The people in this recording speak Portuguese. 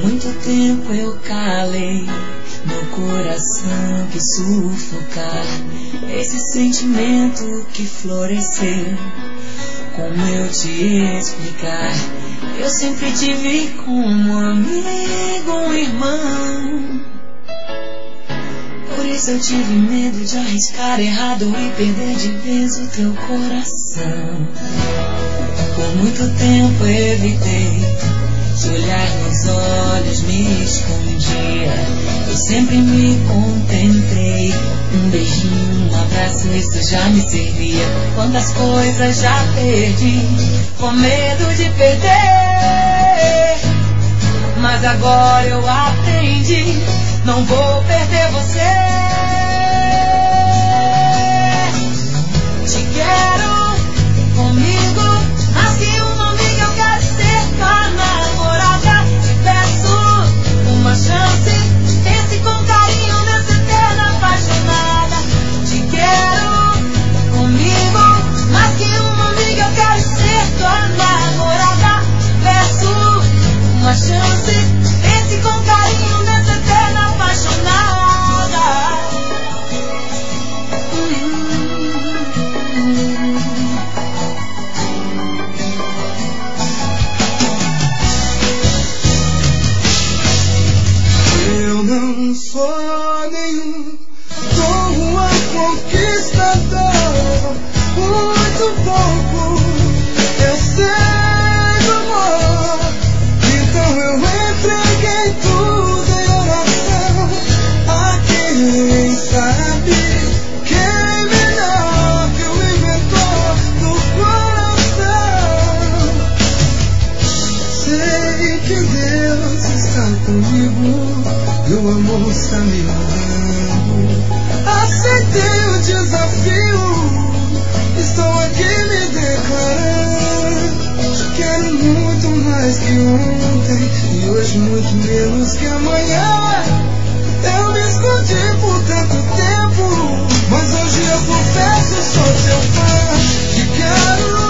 muito tempo eu calei meu coração que sufocar esse sentimento que floresceu. Como eu te explicar? Eu sempre te vi como amigo, um irmão. Por isso eu tive medo de arriscar errado e perder de vez o teu coração. Por muito tempo evitei te olhar nos olhos, me escondia. Eu sempre me contemplei. Um beijinho, um abraço, isso já me servia. Quantas coisas já perdi, com medo de perder. Mas agora eu aprendi, não vou perder você. Te quero comigo, mas que uma amiga eu quero ser tua namorada. Te peço uma chance, pense com carinho nessa eterna apaixonada. Te quero comigo, mas que uma amiga eu quero ser tua namorada. Te peço uma chance, pense com carinho nessa eterna apaixonada. Eu não sou nenhum como conquistador, muito pouco eu sei do amor. Então eu entreguei tudo em oração a quem sabe, quem melhor que o inventor do coração. Sei que Deus está comigo, meu amor está me mandando. Aceitei o desafio, estou aqui me declarando. Te quero muito mais que ontem e hoje muito menos que amanhã. Eu me escondi por tanto tempo, mas hoje eu confesso, sou seu fã. Te quero